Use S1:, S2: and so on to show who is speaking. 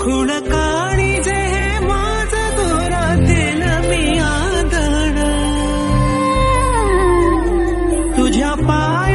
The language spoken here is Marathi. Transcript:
S1: खुण काळी जे माझ दोरातील मी आंधळ तुझ्या पाय